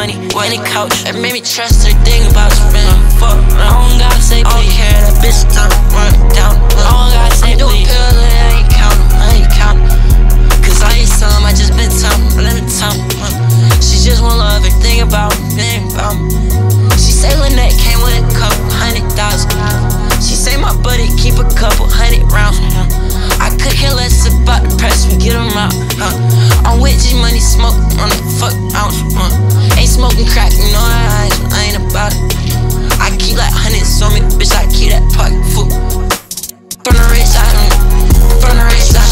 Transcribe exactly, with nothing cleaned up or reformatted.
money, when it couch. It made me trust everything about you, man. Fuck, I don't gotta say please. I don't care, that bitch time run down. I don't gotta say please. Pills and I ain't count 'em, I ain't count 'em. Cause I ain't some, I just been time, let me time. She just want love, everything about me, everything about me. She say Lynette came with a couple hundred thousand. She say my buddy keep a couple hundred rounds. I could care less about the press, we get them out. Huh? I'm with G Money, smoke on the fuck ounce. Huh? Ain't smoking crack, you know I, I ain't about it. I keep like hundreds on me, bitch, I keep that pocket full. From the rich, I don't. From the rich, I